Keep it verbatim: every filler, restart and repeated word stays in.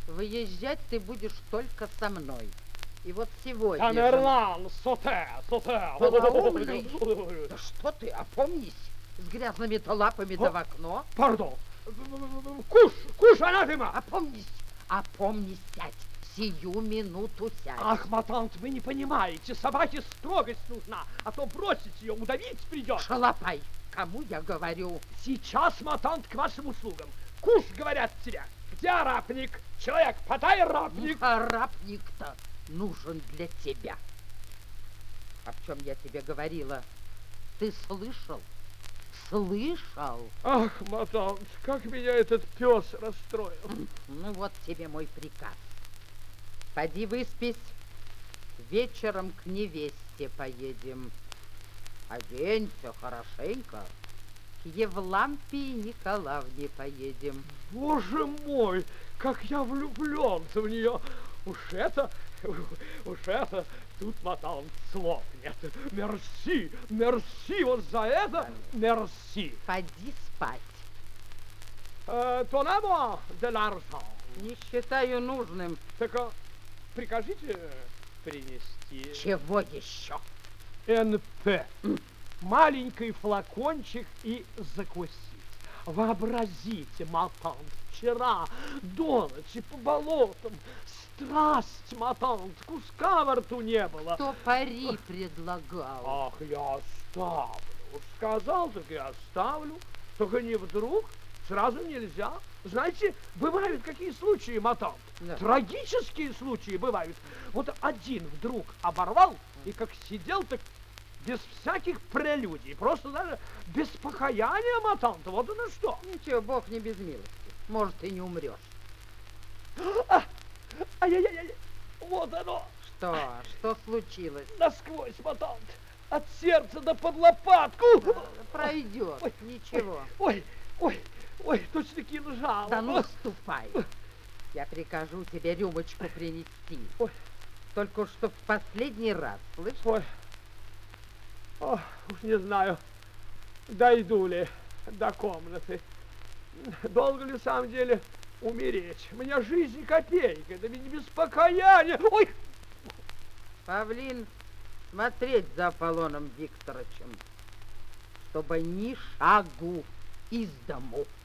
Выезжать ты будешь только со мной. И вот сегодня... Тамерлан, соте, соте. Полоумный. Да что ты, опомнись. С грязными-то лапами да в окно. Пардон. Куш, куш, анафема. Опомнись, опомнись, сядь. Сию минуту сядь. Ах, матант, вы не понимаете, собаке строгость нужна, а то бросить ее, удавить придет. Шалопай, кому я говорю? Сейчас, матант, к вашим услугам. Куш, говорят тебе. Где арапник? Человек, подай арапник. Ну, арапник-то нужен для тебя. О чем я тебе говорила? Ты слышал? Слышал? Ах, матант, как меня этот пес расстроил. Ну вот тебе мой приказ. Поди выспись, вечером к невесте поедем. Оденься хорошенько, к Евлампии Николаевне поедем. Боже мой, как я влюблен в нее. Уж это, уж это, тут, матант, слов нет. Мерси, мерси вот за это, мерси. Поди спать. Тонемо де l'argent. Не считаю нужным. Так а, прикажите принести. Чего еще? эн пэ. Маленький флакончик и закусить. Вообразите, матант, вчера до ночи по болотам, страсть, матант, куска во рту не было. Кто пари предлагал? Ах, я оставлю. Сказал, так я оставлю. Только не вдруг, сразу нельзя. Знаете, бывают какие случаи, матант? Да. Трагические случаи бывают. Вот один вдруг оборвал, и как сидел, так без всяких прелюдий, просто даже без покаяния, матант. Вот оно что. Ничего, Бог не без милости. Может, и не умрешь. А, ай-яй-яй, вот оно. Что? Что случилось? Насквозь, матант. От сердца до под лопатку. Пройдет. Ой, ничего. Ой, ой, ой, точно кинжал. Да ну ступай. Я прикажу тебе рюмочку принести. Ой. Только что в последний раз, слышишь? Ой. Ох, уж не знаю, дойду ли до комнаты. Долго ли в самом деле умереть? У меня жизнь копейка, это ведь без покаяния. Ой! Павлин, смотреть за Аполлоном Викторовичем, чтобы ни шагу из дому.